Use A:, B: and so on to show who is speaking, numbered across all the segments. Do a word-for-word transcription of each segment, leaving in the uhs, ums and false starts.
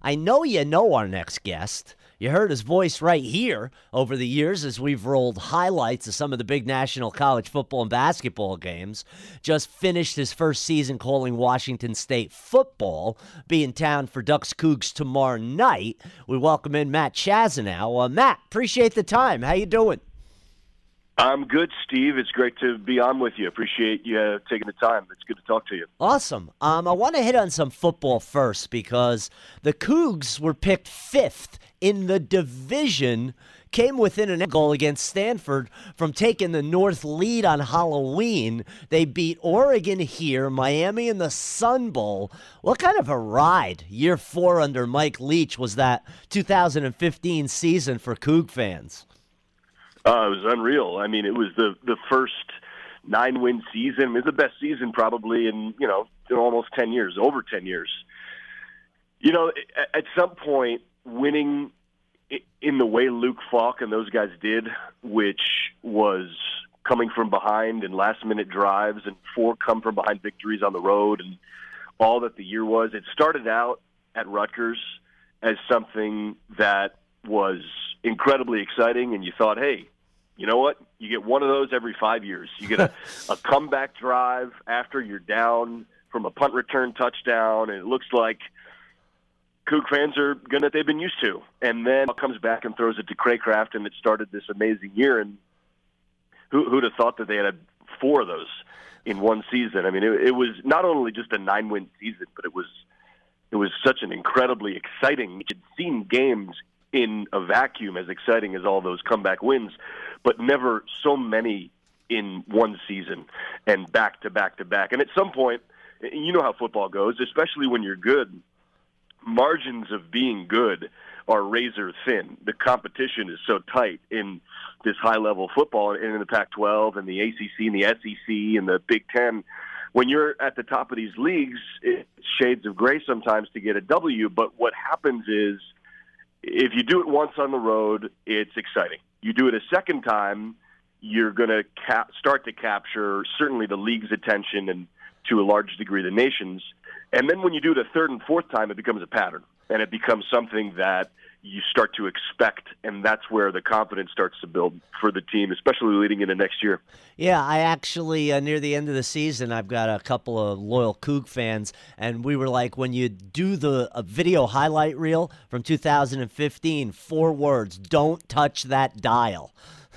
A: I know you know our next guest. You heard his voice right here over the years as we've rolled highlights of some of the big national college football and basketball games. Just finished his first season calling Washington State football. Be in town for Ducks Cougs tomorrow night. We welcome in Matt Chazanow. Uh, Matt, appreciate the time. How you doing?
B: I'm good, Steve. It's great to be on with you. Appreciate you uh, taking the time. It's good to talk to you.
A: Awesome. Um, I want to hit on some football first because the Cougs were picked fifth in the division, came within an goal against Stanford from taking the North lead on Halloween. They beat Oregon here, Miami in the Sun Bowl. What kind of a ride, year four under Mike Leach, was that two thousand fifteen season for Coug fans?
B: Uh, it was unreal. I mean, it was the, the first nine-win season. It was the best season probably in, you know, in almost ten years, over ten years. You know, at some point, winning in the way Luke Falk and those guys did, which was coming from behind and last-minute drives and four come-from-behind victories on the road and all that the year was, it started out at Rutgers as something that was incredibly exciting, and you thought, hey, you know what? You get one of those every five years. You get a, a comeback drive after you're down from a punt return touchdown, and it looks like Coug fans are good that they've been used to. And then it comes back and throws it to Craycraft, and it started this amazing year. And who, who'd have thought that they had four of those in one season? I mean, it, it was not only just a nine-win season, but it was it was such an incredibly exciting. You had seen games in a vacuum as exciting as all those comeback wins, but never so many in one season and back to back to back. And at some point, you know how football goes, especially when you're good, margins of being good are razor thin. The competition is so tight in this high-level football and in the Pac twelve and the A C C and the S E C and the Big Ten. When you're at the top of these leagues, it's shades of gray sometimes to get a W, but what happens is if you do it once on the road, it's exciting. You do it a second time, you're going to cap- start to capture certainly the league's attention and to a large degree the nation's. And then when you do it a third and fourth time, it becomes a pattern, and it becomes something that you start to expect, and that's where the confidence starts to build for the team, especially leading into next year.
A: Yeah, I actually, uh, near the end of the season, I've got a couple of loyal Coug fans, and we were like, when you do the a video highlight reel from two thousand fifteen, four words, don't touch that dial.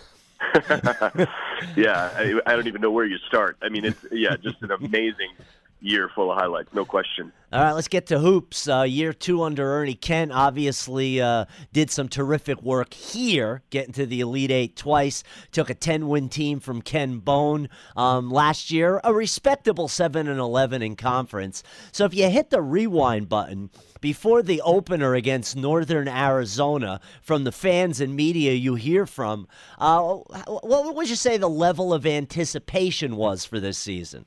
B: yeah, I, I don't even know where you start. I mean, it's, yeah, just an amazing year full of highlights, no question.
A: All right, let's get to hoops. Uh, year two under Ernie Kent obviously uh, did some terrific work here, getting to the Elite Eight twice. Took a ten-win team from Ken Bone um, last year, a respectable seven and eleven in conference. So if you hit the rewind button before the opener against Northern Arizona, from the fans and media you hear from, uh, what would you say the level of anticipation was for this season?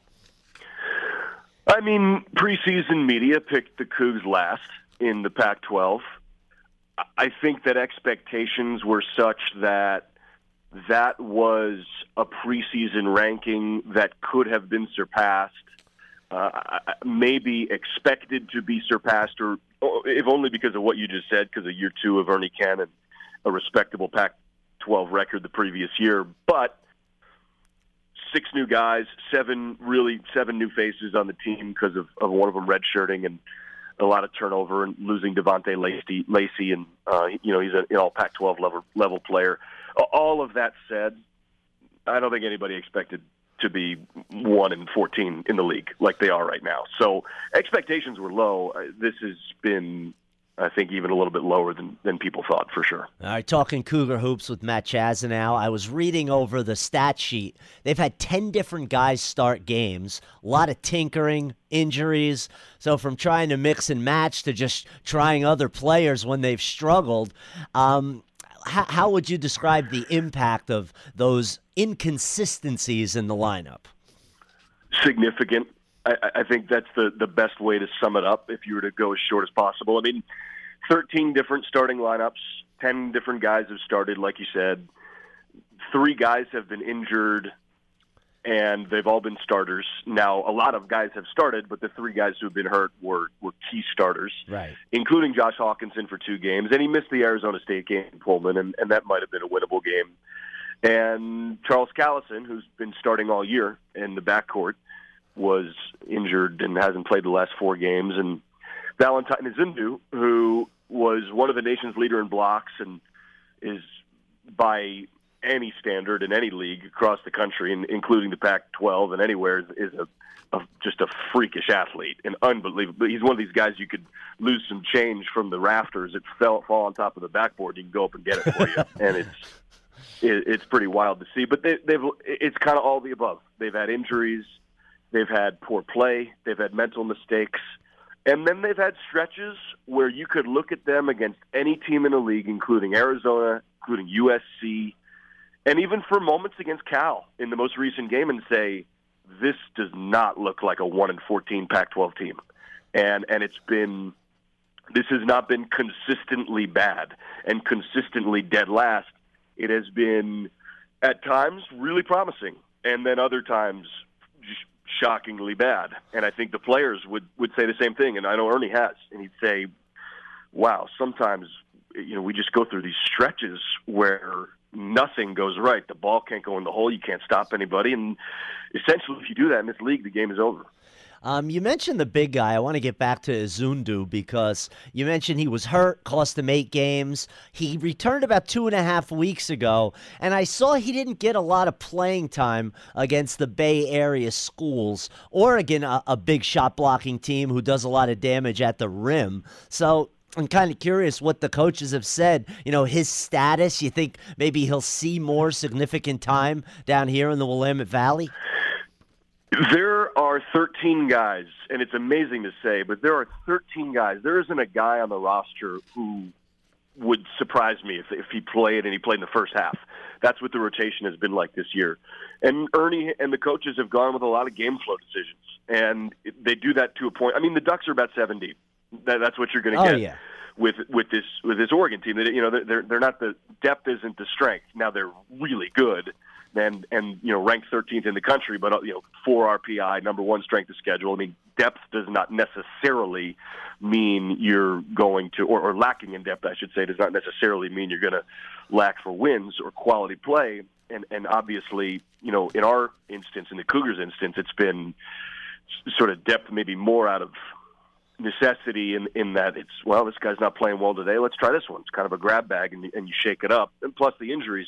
B: I mean, preseason media picked the Cougs last in the Pac twelve. I think that expectations were such that that was a preseason ranking that could have been surpassed, uh, maybe expected to be surpassed, or if only because of what you just said, because of year two of Ernie Kent and a respectable Pac twelve record the previous year. But six new guys, seven really seven new faces on the team because of, of one of them redshirting and a lot of turnover and losing Devontae Lacey, Lacey and uh, you know he's an you know Pac twelve level level player. All of that said, I don't think anybody expected to be one and fourteen in the league like they are right now. So expectations were low. This has been, I think, even a little bit lower than, than people thought, for sure.
A: All right, talking Cougar Hoops with Matt Chazanow. I was reading over the stat sheet. They've had ten different guys start games, a lot of tinkering, injuries. So from trying to mix and match to just trying other players when they've struggled, um, how, how would you describe the impact of those inconsistencies in the lineup?
B: Significant. I, I think that's the, the best way to sum it up if you were to go as short as possible. I mean, thirteen different starting lineups, ten different guys have started, like you said. Three guys have been injured and they've all been starters. Now, a lot of guys have started, but the three guys who have been hurt were, were key starters,
A: right,
B: including Josh Hawkinson for two games, and he missed the Arizona State game in Pullman, and, and that might have been a winnable game. And Charles Callison, who's been starting all year in the backcourt, was injured and hasn't played the last four games. And Valentine Izindu, who was one of the nation's leader in blocks and is by any standard in any league across the country, and including the Pac twelve and anywhere, is, is a, a just a freakish athlete and unbelievable. He's one of these guys you could lose some change from the rafters that fell fall on top of the backboard. You can go up and get it for you, and it's it, it's pretty wild to see. But they, they've it's kind of all the above. They've had injuries, they've had poor play, they've had mental mistakes, and then they've had stretches where you could look at them against any team in the league, including Arizona, including U S C, and even for moments against Cal in the most recent game, and say, this does not look like a one and fourteen Pac twelve team. And and it's been, this has not been consistently bad and consistently dead last. It has been, at times, really promising, and then other times, shockingly bad. And I think the players would, would say the same thing, and I know Ernie has. And he'd say, wow, sometimes, you know, we just go through these stretches where nothing goes right. The ball can't go in the hole. You can't stop anybody. And essentially, if you do that in this league, the game is over.
A: Um, you mentioned the big guy. I want to get back to Izundu because you mentioned he was hurt, cost him eight games. He returned about two and a half weeks ago, and I saw he didn't get a lot of playing time against the Bay Area schools. Oregon, a, a big shot-blocking team who does a lot of damage at the rim. So I'm kind of curious what the coaches have said. You know, his status, you think maybe he'll see more significant time down here in the Willamette Valley?
B: There are thirteen guys, and it's amazing to say, but there are thirteen guys. There isn't a guy on the roster who would surprise me if, if he played and he played in the first half. That's what the rotation has been like this year. And Ernie and the coaches have gone with a lot of game flow decisions, and they do that to a point. I mean, the Ducks are about seven deep. That, that's what you're going to
A: oh,
B: get
A: yeah.
B: with with this with this Oregon team. They, you know, they're they're not the depth isn't the strength. Now they're really good. And, and you know, ranked thirteenth in the country, but, you know, four R P I, number one strength of schedule. I mean, depth does not necessarily mean you're going to, or, or lacking in depth, I should say, does not necessarily mean you're going to lack for wins or quality play. And, and obviously, you know, in our instance, in the Cougars' instance, it's been sort of depth maybe more out of necessity in, in that it's, well, this guy's not playing well today. Let's try this one. It's kind of a grab bag, and, and you shake it up. And plus the injuries.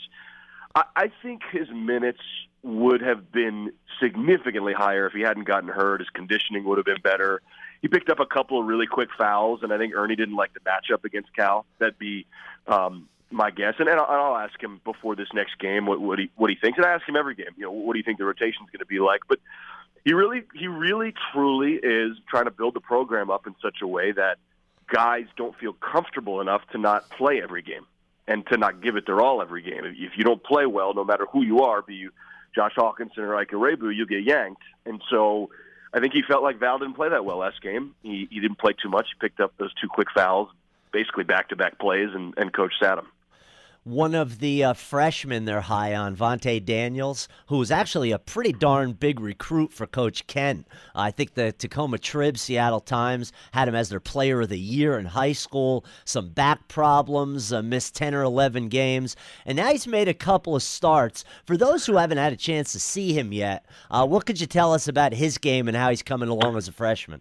B: I think his minutes would have been significantly higher if he hadn't gotten hurt. His conditioning would have been better. He picked up a couple of really quick fouls, and I think Ernie didn't like the matchup against Cal. That'd be um, my guess. And, and I'll, I'll ask him before this next game what, what he what he thinks. And I ask him every game, you know, what do you think the rotation's going to be like? But he really, he really, truly is trying to build the program up in such a way that guys don't feel comfortable enough to not play every game and to not give it their all every game. If you don't play well, no matter who you are, be you Josh Hawkinson or Ike Rebu, you'll get yanked. And so I think he felt like Val didn't play that well last game. He, he didn't play too much. He picked up those two quick fouls, basically back-to-back plays, and, and Coach sat him.
A: One of the uh, freshmen they're high on, Vontae Daniels, who was actually a pretty darn big recruit for Coach Kent. Uh, I think the Tacoma Trib, Seattle Times, had him as their player of the year in high school. Some back problems, uh, missed ten or eleven games, and now he's made a couple of starts. For those who haven't had a chance to see him yet, uh, what could you tell us about his game and how he's coming along as a freshman?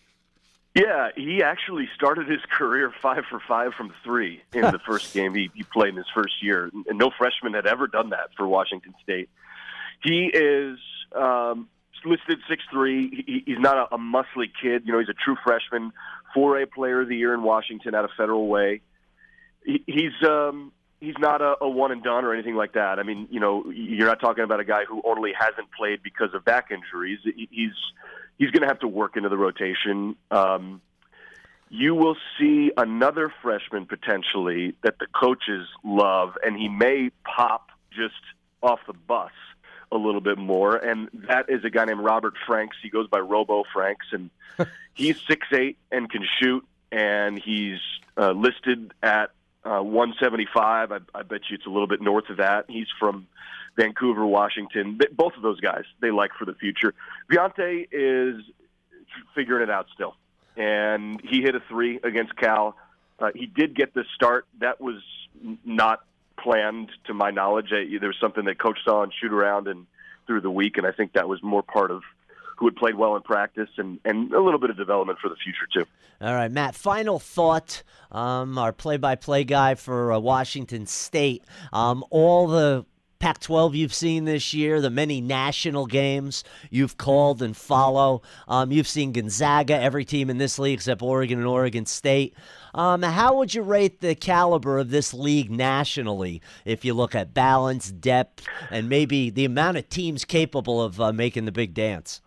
B: Yeah, he actually started his career five for five from three in the first game he, he played in his first year. And no freshman had ever done that for Washington State. He is um, listed six three. He, he's not a, a muscly kid. You know, he's a true freshman, four A player of the year in Washington out of Federal Way. He, he's um, he's not a, a one and done or anything like that. I mean, you know, you're not talking about a guy who only hasn't played because of back injuries. He's He's going to have to work into the rotation. Um, you will see another freshman potentially that the coaches love, and he may pop just off the bus a little bit more, and that is a guy named Robert Franks. He goes by Robo Franks, and he's six eight and can shoot, and he's uh, listed at uh, one seventy-five. I, I bet you it's a little bit north of that. He's from Vancouver, Washington. Both of those guys they like for the future. Vionte is figuring it out still, and he hit a three against Cal. Uh, he did get the start. That was not planned, to my knowledge. Uh, there was something that Coach saw and shoot around and through the week, and I think that was more part of who had played well in practice and, and a little bit of development for the future, too.
A: All right, Matt, final thought. Um, our play-by-play guy for uh, Washington State. Um, all the Pac twelve you've seen this year, the many national games you've called and follow. Um, you've seen Gonzaga, every team in this league except Oregon and Oregon State. Um, how would you rate the caliber of this league nationally if you look at balance, depth, and maybe the amount of teams capable of uh, making the big dance?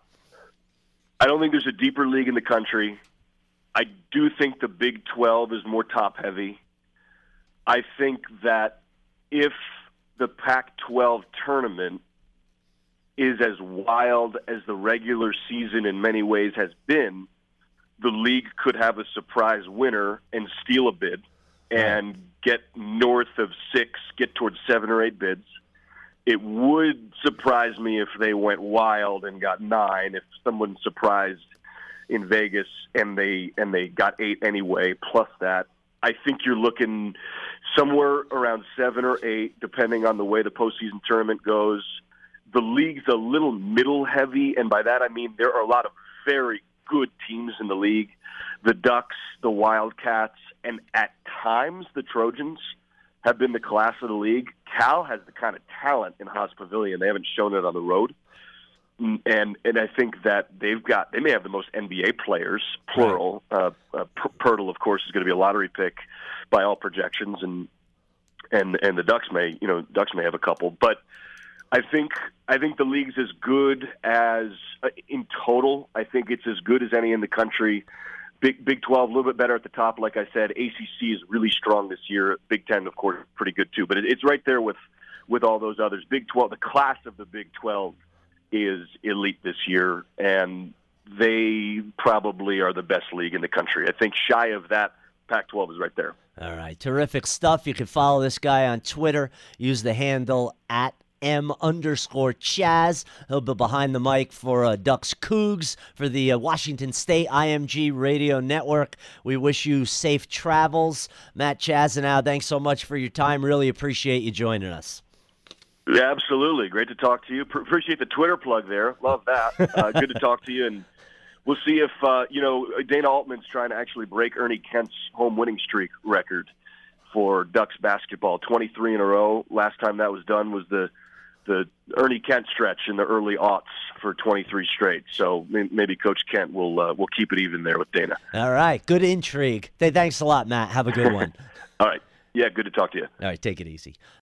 B: I don't think there's a deeper league in the country. I do think the Big twelve is more top-heavy. I think that if the Pac twelve tournament is as wild as the regular season in many ways has been, the league could have a surprise winner and steal a bid and get north of six, get towards seven or eight bids. It would surprise me if they went wild and got nine, if someone surprised in Vegas and they and they got eight anyway, plus that. I think you're looking somewhere around seven or eight, depending on the way the postseason tournament goes. The league's a little middle-heavy, and by that I mean there are a lot of very good teams in the league. The Ducks, the Wildcats, and at times the Trojans have been the class of the league. Cal has the kind of talent in Haas Pavilion. They haven't shown it on the road. And and I think that they've got, they may have the most N B A players, plural. Uh, uh, Pirtle, of course, is going to be a lottery pick by all projections, and and and the Ducks may, you know, Ducks may have a couple. But I think I think the league's as good as, uh, in total, I think it's as good as any in the country. Big Big twelve, a little bit better at the top, like I said. A C C is really strong this year. Big Ten, of course, pretty good too. But it, it's right there with, with all those others. Big twelve, the class of the Big twelve is elite this year, and they probably are the best league in the country. I think shy of that, Pac twelve is right there.
A: All right, terrific stuff. You can follow this guy on Twitter. Use the handle at M underscore Chaz. He'll be behind the mic for uh, Ducks Cougs for the uh, Washington State I M G Radio Network. We wish you safe travels. Matt Chazanow, thanks so much for your time. Really appreciate you joining us.
B: Yeah, absolutely. Great to talk to you. P- appreciate the Twitter plug there. Love that. Uh, good to talk to you. And we'll see if, uh, you know, Dana Altman's trying to actually break Ernie Kent's home winning streak record for Ducks basketball. twenty-three in a row. Last time that was done was the the Ernie Kent stretch in the early aughts for twenty-three straight. So maybe Coach Kent will uh, will keep it even there with Dana.
A: All right. Good intrigue. Thanks a lot, Matt. Have a good one.
B: All right. Yeah, good to talk to you.
A: All right. Take it easy.